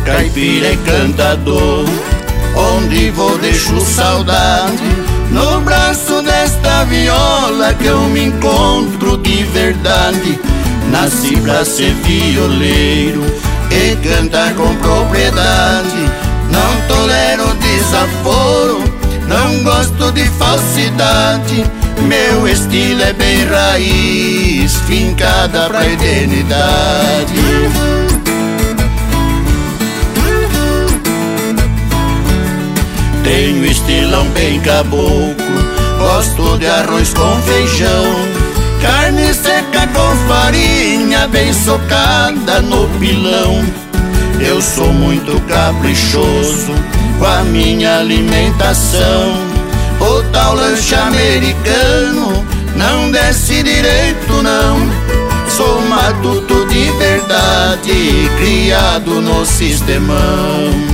caipira e cantador. Onde vou deixo saudade, no braço desta viola que eu me encontro de verdade. Nasci pra ser violeiro e cantar com propriedade. Não tolero desaforo, não gosto de falsidade. Meu estilo é bem raiz, fincada pra eternidade. Tenho estilão bem caboclo, gosto de arroz com feijão, carne seca com farinha bem socada no pilão. Eu sou muito caprichoso com a minha alimentação. O tal lanche americano não desce direito não. Sou matuto de verdade, criado no sistemão.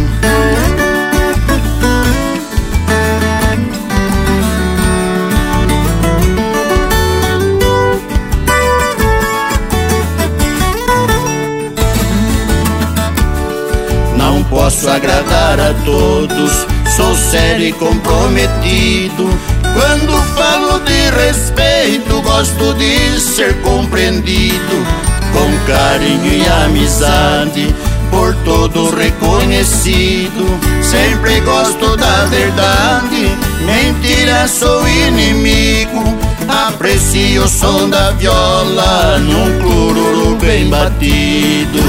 Não posso agradar a todos, sou sério e comprometido. Quando falo de respeito, gosto de ser compreendido. Com carinho e amizade, por todo reconhecido. Sempre gosto da verdade, mentira sou inimigo. Aprecio o som da viola num cururu bem batido.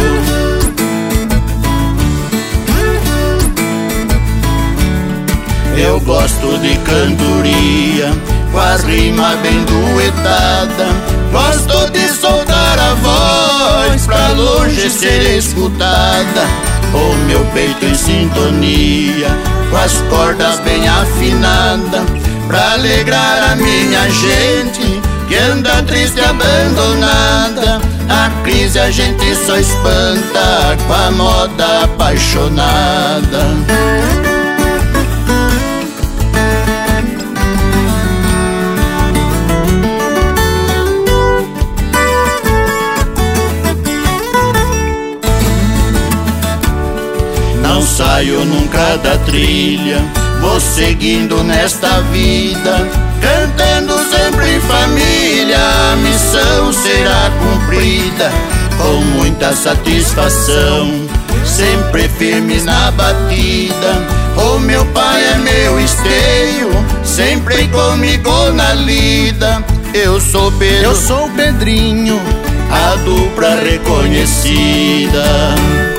Eu gosto de cantoria, com a rima bem duetada. Gosto de soltar a voz, pra longe ser escutada. O meu peito em sintonia, com as cordas bem afinadas, pra alegrar a minha gente que anda triste e abandonada. A crise a gente só espanta com a moda apaixonada. Não saio nunca da trilha, vou seguindo nesta vida, cantando sempre em família. A missão será cumprida com muita satisfação, sempre firme na batida. O meu pai é meu esteio, sempre comigo na lida. Eu sou Pedro, eu sou o Pedrinho, a dupla reconhecida.